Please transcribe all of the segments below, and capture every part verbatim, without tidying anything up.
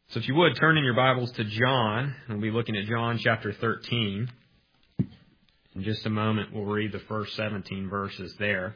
So if you would, turn in your Bibles to John. We'll be looking at John chapter thirteen. In just a moment, we'll read the first seventeen verses there.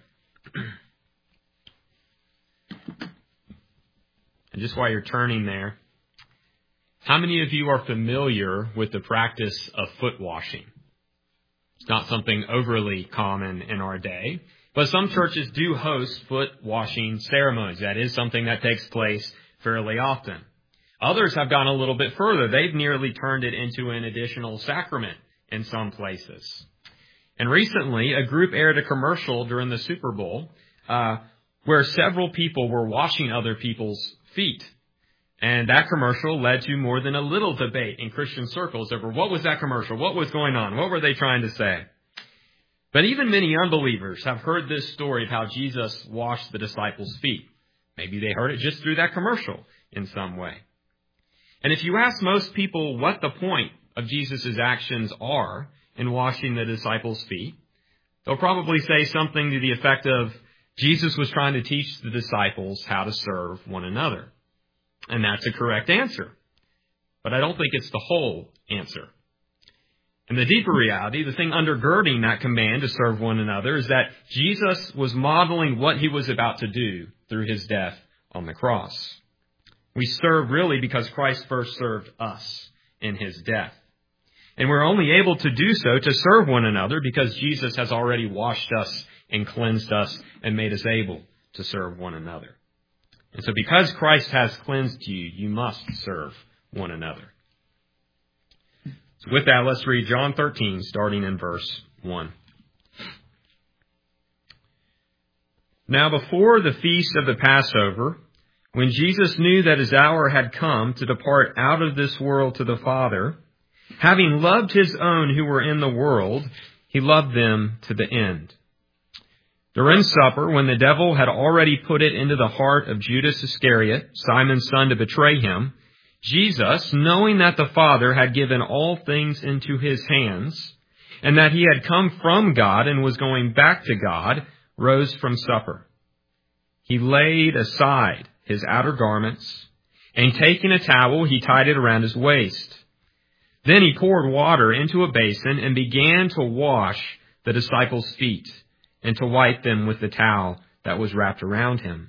And just while you're turning there, how many of you are familiar with the practice of foot washing? It's not something overly common in our day, but some churches do host foot washing ceremonies. That is something that takes place fairly often. Others have gone a little bit further. They've nearly turned it into an additional sacrament in some places. And recently, a group aired a commercial during the Super Bowl uh, where several people were washing other people's feet. And that commercial led to more than a little debate in Christian circles over what was that commercial, what was going on, what were they trying to say. But even many unbelievers have heard this story of how Jesus washed the disciples' feet. Maybe they heard it just through that commercial in some way. And if you ask most people what the point of Jesus' actions are in washing the disciples' feet, they'll probably say something to the effect of, Jesus was trying to teach the disciples how to serve one another. And that's a correct answer. But I don't think it's the whole answer. And the deeper reality, the thing undergirding that command to serve one another, is that Jesus was modeling what he was about to do through his death on the cross. We serve really because Christ first served us in his death. And we're only able to do so to serve one another because Jesus has already washed us and cleansed us and made us able to serve one another. And so because Christ has cleansed you, you must serve one another. So with that, let's read John thirteen, starting in verse one. Now before the feast of the Passover, when Jesus knew that his hour had come to depart out of this world to the Father, having loved his own who were in the world, he loved them to the end. During supper, when the devil had already put it into the heart of Judas Iscariot, Simon's son, to betray him, Jesus, knowing that the Father had given all things into his hands, and that he had come from God and was going back to God, rose from supper. He laid aside his outer garments, and taking a towel, he tied it around his waist. Then he poured water into a basin and began to wash the disciples' feet and to wipe them with the towel that was wrapped around him.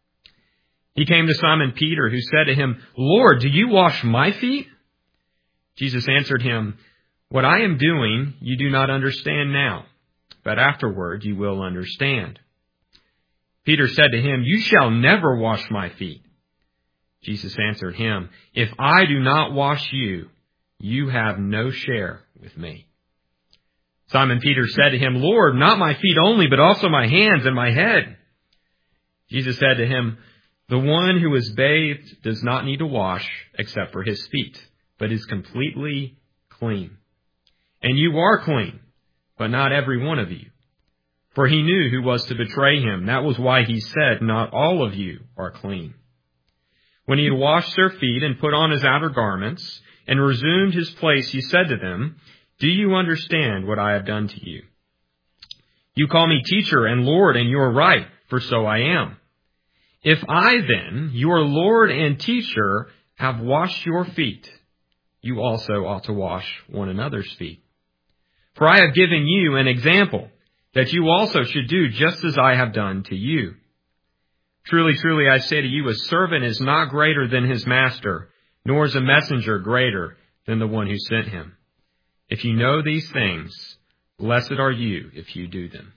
He came to Simon Peter, who said to him, Lord, do you wash my feet? Jesus answered him, What I am doing you do not understand now, but afterward you will understand. Peter said to him, You shall never wash my feet. Jesus answered him, If I do not wash you, you have no share with me. Simon Peter said to him, Lord, not my feet only, but also my hands and my head. Jesus said to him, The one who is bathed does not need to wash except for his feet, but is completely clean. And you are clean, but not every one of you. For he knew who was to betray him. That was why he said, Not all of you are clean. When he had washed their feet and put on his outer garments and resumed his place, he said to them, Do you understand what I have done to you? You call me teacher and Lord, and you are right, for so I am. If I then, your Lord and teacher, have washed your feet, you also ought to wash one another's feet. For I have given you an example, that you also should do just as I have done to you. Truly, truly, I say to you, a servant is not greater than his master, nor is a messenger greater than the one who sent him. If you know these things, blessed are you if you do them.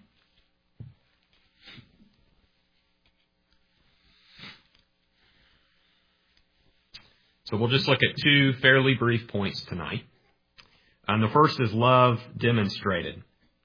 So we'll just look at two fairly brief points tonight. And the first is love demonstrated.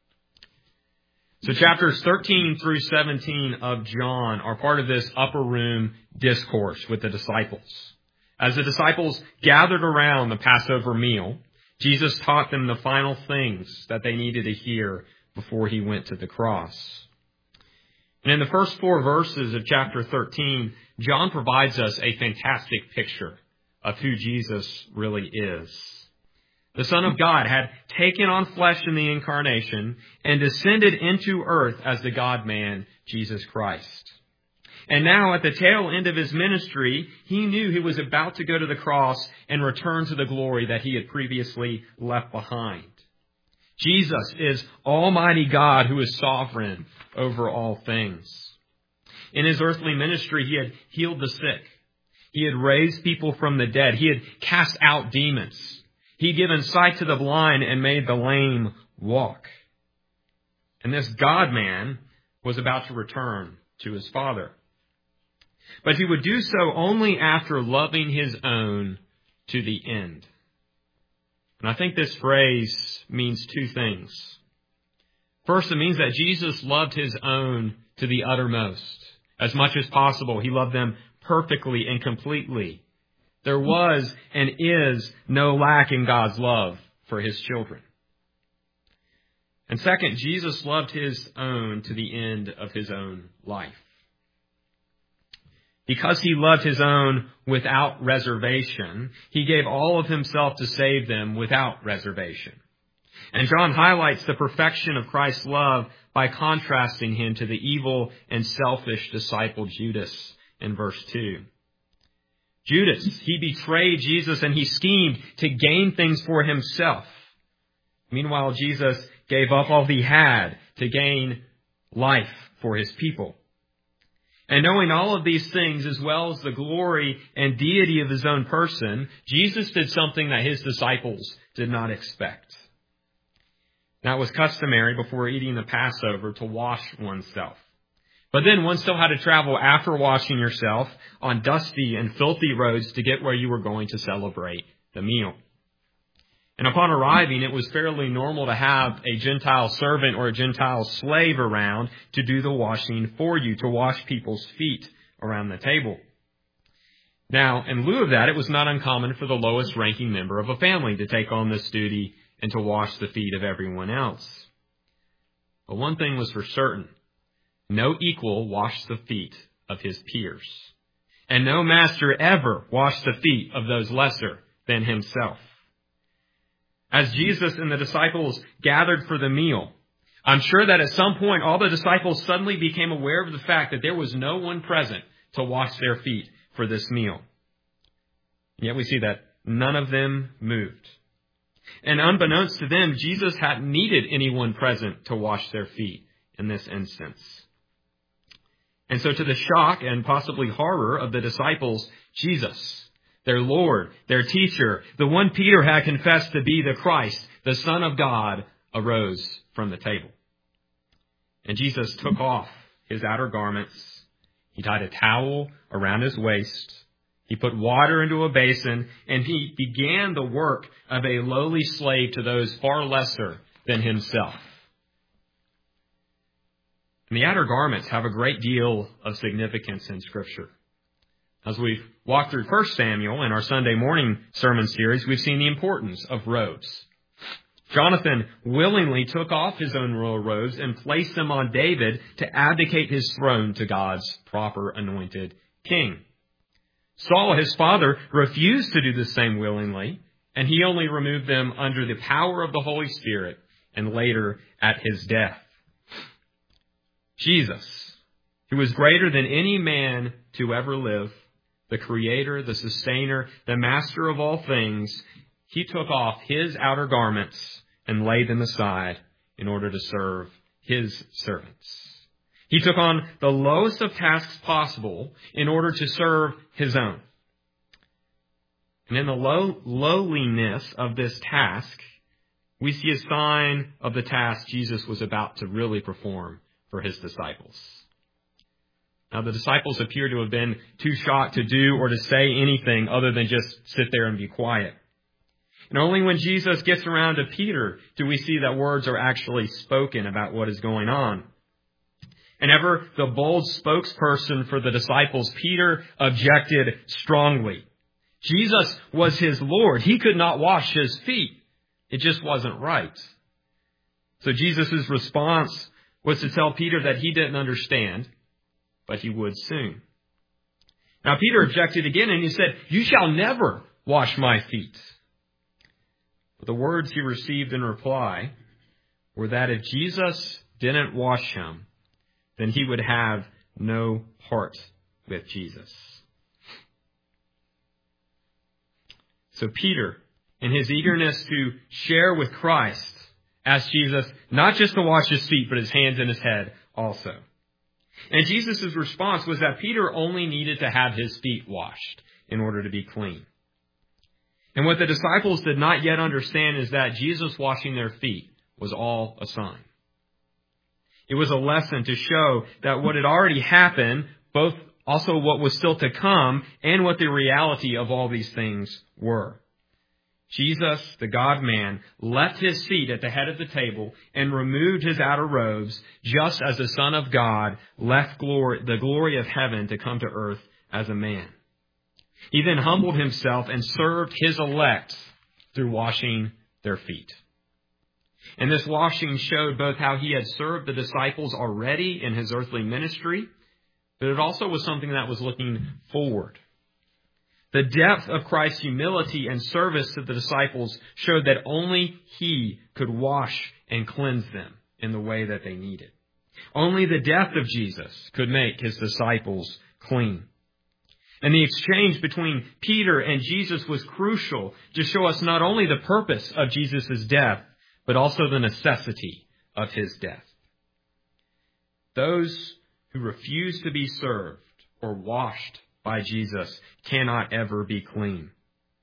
So chapters thirteen through seventeen of John are part of this upper room discourse with the disciples. As the disciples gathered around the Passover meal, Jesus taught them the final things that they needed to hear before he went to the cross. And in the first four verses of chapter thirteen, John provides us a fantastic picture of who Jesus really is. The Son of God had taken on flesh in the incarnation and descended into earth as the God-man, Jesus Christ. And now at the tail end of his ministry, he knew he was about to go to the cross and return to the glory that he had previously left behind. Jesus is Almighty God who is sovereign over all things. In his earthly ministry, he had healed the sick. He had raised people from the dead. He had cast out demons. He had given sight to the blind and made the lame walk. And this God-man was about to return to his Father. But he would do so only after loving his own to the end. And I think this phrase means two things. First, it means that Jesus loved his own to the uttermost. As much as possible, he loved them perfectly and completely. There was and is no lack in God's love for his children. And second, Jesus loved his own to the end of his own life. Because he loved his own without reservation, he gave all of himself to save them without reservation. And John highlights the perfection of Christ's love by contrasting him to the evil and selfish disciple Judas in verse two. Judas, he betrayed Jesus and he schemed to gain things for himself. Meanwhile, Jesus gave up all he had to gain life for his people. And knowing all of these things, as well as the glory and deity of his own person, Jesus did something that his disciples did not expect. Now, it was customary before eating the Passover to wash oneself. But then one still had to travel after washing yourself on dusty and filthy roads to get where you were going to celebrate the meal. And upon arriving, it was fairly normal to have a Gentile servant or a Gentile slave around to do the washing for you, to wash people's feet around the table. Now, in lieu of that, it was not uncommon for the lowest ranking member of a family to take on this duty and to wash the feet of everyone else. But one thing was for certain. No equal washed the feet of his peers. And no master ever washed the feet of those lesser than himself. As Jesus and the disciples gathered for the meal, I'm sure that at some point all the disciples suddenly became aware of the fact that there was no one present to wash their feet for this meal. And yet we see that none of them moved. And unbeknownst to them, Jesus hadn't needed anyone present to wash their feet in this instance. And so to the shock and possibly horror of the disciples, Jesus, their Lord, their teacher, the one Peter had confessed to be the Christ, the Son of God, arose from the table. And Jesus took off his outer garments. He tied a towel around his waist. He put water into a basin, and he began the work of a lowly slave to those far lesser than himself. And the outer garments have a great deal of significance in Scripture. As we've walked through First Samuel in our Sunday morning sermon series, we've seen the importance of robes. Jonathan willingly took off his own royal robes and placed them on David to abdicate his throne to God's proper anointed king. Saul, his father, refused to do the same willingly, and he only removed them under the power of the Holy Spirit and later at his death. Jesus, who was greater than any man to ever live, the creator, the sustainer, the master of all things, he took off his outer garments and laid them aside in order to serve his servants. He took on the lowest of tasks possible in order to serve his own. And in the low, lowliness of this task, we see a sign of the task Jesus was about to really perform for his disciples. Now, the disciples appear to have been too shocked to do or to say anything other than just sit there and be quiet. And only when Jesus gets around to Peter do we see that words are actually spoken about what is going on. And ever the bold spokesperson for the disciples, Peter objected strongly. Jesus was his Lord. He could not wash his feet. It just wasn't right. So Jesus' response was to tell Peter that he didn't understand, but he would soon. Now Peter objected again and he said, "You shall never wash my feet." But the words he received in reply were that if Jesus didn't wash him, then he would have no part with Jesus. So Peter, in his eagerness to share with Christ, asked Jesus not just to wash his feet, but his hands and his head also. And Jesus' response was that Peter only needed to have his feet washed in order to be clean. And what the disciples did not yet understand is that Jesus washing their feet was all a sign. It was a lesson to show that what had already happened, both also what was still to come, and what the reality of all these things were. Jesus, the God-man, left his seat at the head of the table and removed his outer robes, just as the Son of God left glory, the glory of heaven to come to earth as a man. He then humbled himself and served his elect through washing their feet. And this washing showed both how he had served the disciples already in his earthly ministry, but it also was something that was looking forward. The depth of Christ's humility and service to the disciples showed that only he could wash and cleanse them in the way that they needed. Only the death of Jesus could make his disciples clean. And the exchange between Peter and Jesus was crucial to show us not only the purpose of Jesus' death, but also the necessity of his death. Those who refuse to be served or washed by Jesus cannot ever be clean.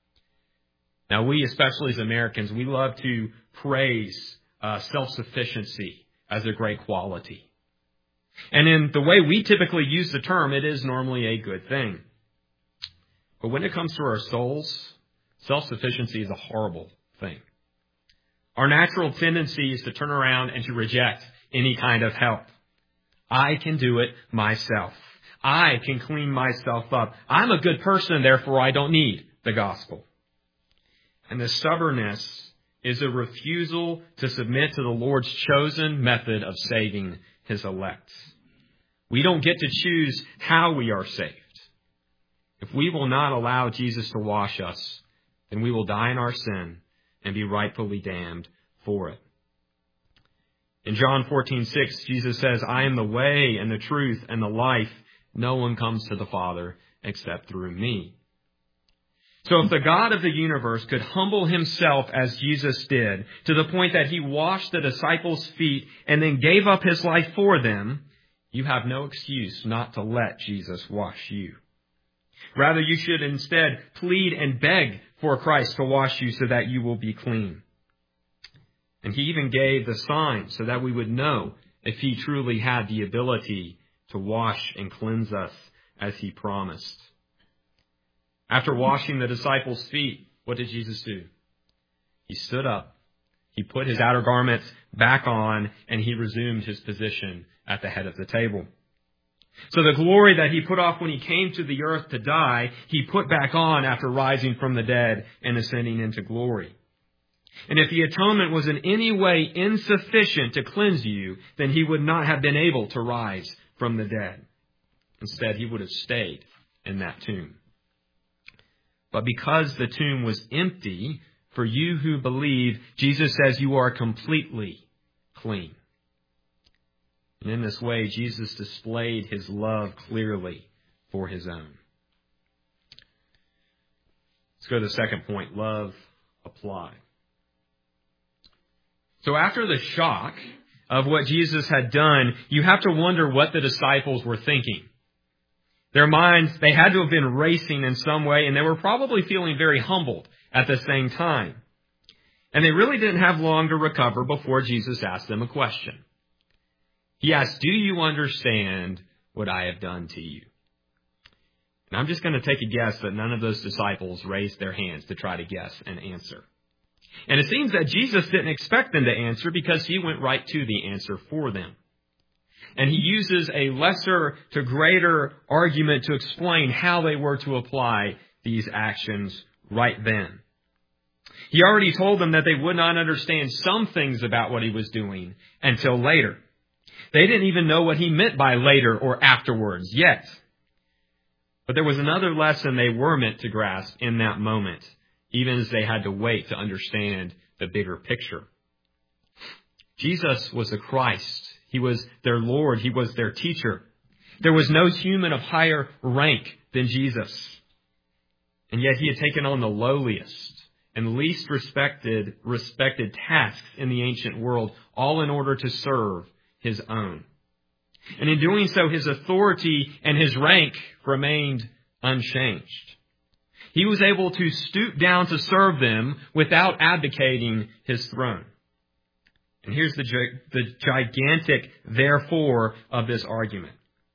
Now, we, especially as Americans, we love to praise uh, self-sufficiency as a great quality. And in the way we typically use the term, it is normally a good thing. But when it comes to our souls, self-sufficiency is a horrible thing. Our natural tendency is to turn around and to reject any kind of help. I can do it myself. I can clean myself up. I'm a good person, therefore I don't need the gospel. And the stubbornness is a refusal to submit to the Lord's chosen method of saving his elect. We don't get to choose how we are saved. If we will not allow Jesus to wash us, then we will die in our sin and be rightfully damned for it. In John fourteen six, Jesus says, I am the way and the truth and the life. No one comes to the Father except through me. So if the God of the universe could humble himself as Jesus did, to the point that he washed the disciples' feet and then gave up his life for them, you have no excuse not to let Jesus wash you. Rather, you should instead plead and beg for Christ to wash you so that you will be clean. And he even gave the sign so that we would know if he truly had the ability to wash and cleanse us as he promised. After washing the disciples' feet, what did Jesus do? He stood up, he put his outer garments back on, and he resumed his position at the head of the table. So the glory that he put off when he came to the earth to die, he put back on after rising from the dead and ascending into glory. And if the atonement was in any way insufficient to cleanse you, then he would not have been able to rise from the dead. Instead, he would have stayed in that tomb. But because the tomb was empty, for you who believe, Jesus says you are completely clean. And in this way, Jesus displayed his love clearly for his own. Let's go to the second point, love applied. So after the shock of what Jesus had done, you have to wonder what the disciples were thinking. Their minds, they had to have been racing in some way, and they were probably feeling very humbled at the same time. And they really didn't have long to recover before Jesus asked them a question. He asked, do you understand what I have done to you? And I'm just going to take a guess that none of those disciples raised their hands to try to guess an answer. And it seems that Jesus didn't expect them to answer because he went right to the answer for them. And he uses a lesser to greater argument to explain how they were to apply these actions right then. He already told them that they would not understand some things about what he was doing until later. They didn't even know what he meant by later or afterwards yet. But there was another lesson they were meant to grasp in that moment, even as they had to wait to understand the bigger picture. Jesus was the Christ. He was their Lord. He was their teacher. There was no human of higher rank than Jesus. And yet he had taken on the lowliest and least respected, respected tasks in the ancient world, all in order to serve his own. And in doing so, his authority and his rank remained unchanged. He was able to stoop down to serve them without abdicating his throne. And here's the, the gigantic therefore of this argument.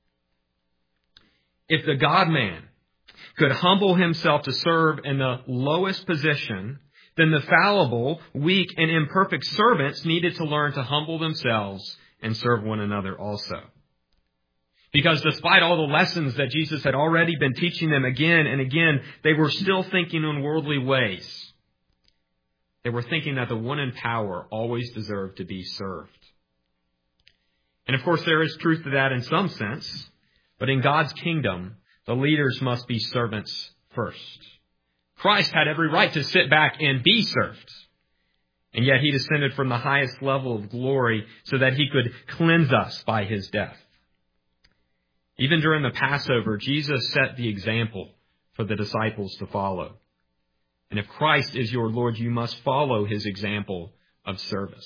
If the God-man could humble himself to serve in the lowest position, then the fallible, weak, and imperfect servants needed to learn to humble themselves and serve one another also. Because despite all the lessons that Jesus had already been teaching them again and again, they were still thinking in worldly ways. They were thinking that the one in power always deserved to be served. And of course, there is truth to that in some sense. But in God's kingdom, the leaders must be servants first. Christ had every right to sit back and be served. And yet he descended from the highest level of glory so that he could cleanse us by his death. Even during the Passover, Jesus set the example for the disciples to follow. And if Christ is your Lord, you must follow his example of service.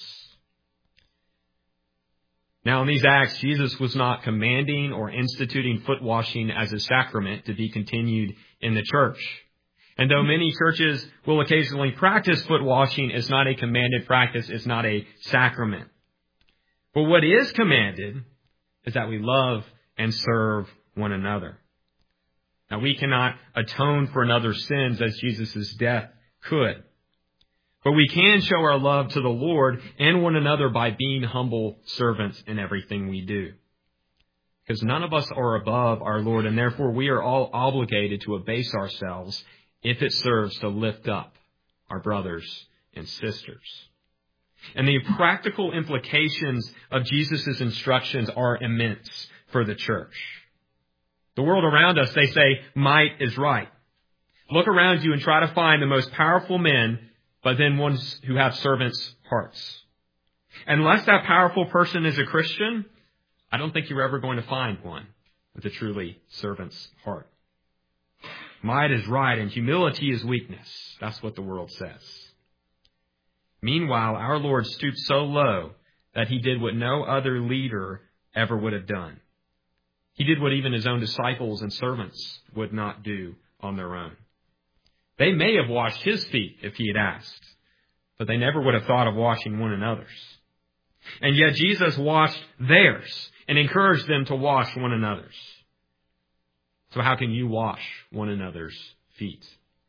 Now, in these acts, Jesus was not commanding or instituting foot washing as a sacrament to be continued in the church. And though many churches will occasionally practice foot washing, it's not a commanded practice. It's not a sacrament. But what is commanded is that we love and serve one another. Now, we cannot atone for another's sins as Jesus' death could. But we can show our love to the Lord and one another by being humble servants in everything we do. Because none of us are above our Lord, and therefore we are all obligated to abase ourselves if it serves to lift up our brothers and sisters. And the practical implications of Jesus' instructions are immense for the church. The world around us, they say, might is right. Look around you and try to find the most powerful men, but then ones who have servants' hearts. Unless that powerful person is a Christian, I don't think you're ever going to find one with a truly servant's heart. Might is right and humility is weakness. That's what the world says. Meanwhile, our Lord stooped so low that he did what no other leader ever would have done. He did what even his own disciples and servants would not do on their own. They may have washed his feet if he had asked, but they never would have thought of washing one another's. And yet Jesus washed theirs and encouraged them to wash one another's. So how can you wash one another's feet?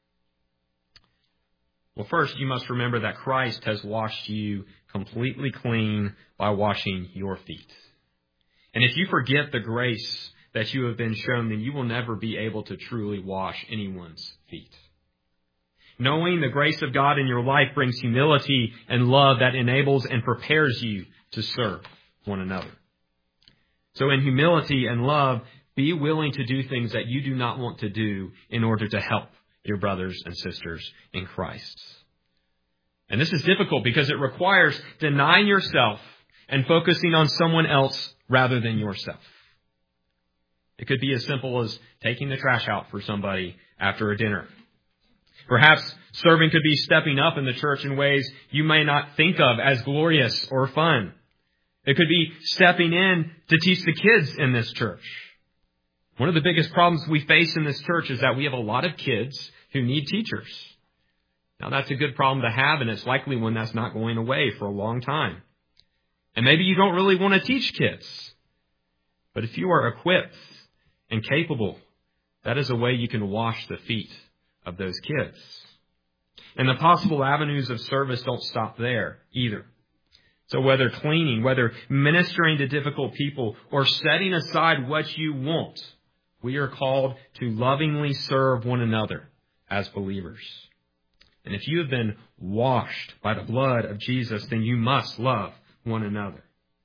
Well, first, you must remember that Christ has washed you completely clean by washing your feet. And if you forget the grace that you have been shown, then you will never be able to truly wash anyone's feet. Knowing the grace of God in your life brings humility and love that enables and prepares you to serve one another. So in humility and love, be willing to do things that you do not want to do in order to help your brothers and sisters in Christ. And this is difficult because it requires denying yourself and focusing on someone else rather than yourself. It could be as simple as taking the trash out for somebody after a dinner. Perhaps serving could be stepping up in the church in ways you may not think of as glorious or fun. It could be stepping in to teach the kids in this church. One of the biggest problems we face in this church is that we have a lot of kids who need teachers. Now, that's a good problem to have, and it's likely one that's not going away for a long time. And maybe you don't really want to teach kids. But if you are equipped and capable, that is a way you can wash the feet of those kids. And the possible avenues of service don't stop there either. So whether cleaning, whether ministering to difficult people, or setting aside what you want, we are called to lovingly serve one another as believers. And if you have been washed by the blood of Jesus, then you must love one another.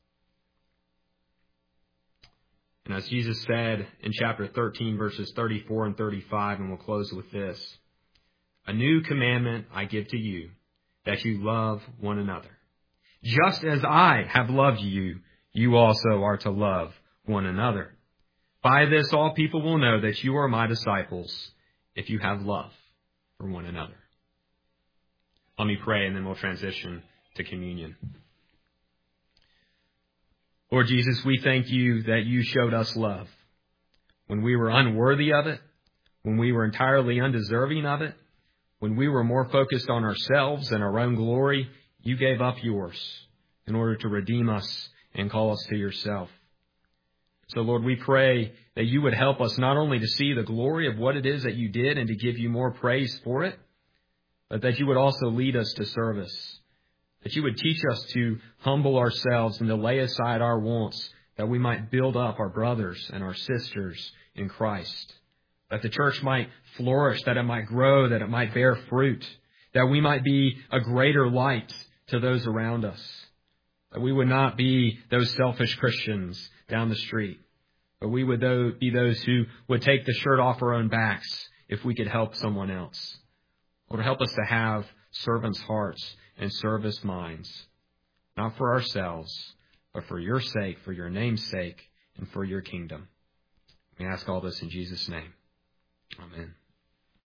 And as Jesus said in chapter thirteen, verses thirty-four and thirty-five, and we'll close with this, a new commandment I give to you, that you love one another. Just as I have loved you, you also are to love one another. By this all people will know that you are my disciples, if you have love for one another. Let me pray, and then we'll transition to communion. Lord Jesus, we thank you that you showed us love when we were unworthy of it, when we were entirely undeserving of it, when we were more focused on ourselves and our own glory. You gave up yours in order to redeem us and call us to yourself. So, Lord, we pray that you would help us not only to see the glory of what it is that you did and to give you more praise for it, but that you would also lead us to service, that you would teach us to humble ourselves and to lay aside our wants, that we might build up our brothers and our sisters in Christ, that the church might flourish, that it might grow, that it might bear fruit, that we might be a greater light to those around us, that we would not be those selfish Christians down the street, but we would be those who would take the shirt off our own backs if we could help someone else. Lord, help us to have servants' hearts and service minds, not for ourselves, but for your sake, for your name's sake, and for your kingdom. We ask all this in Jesus' name. Amen.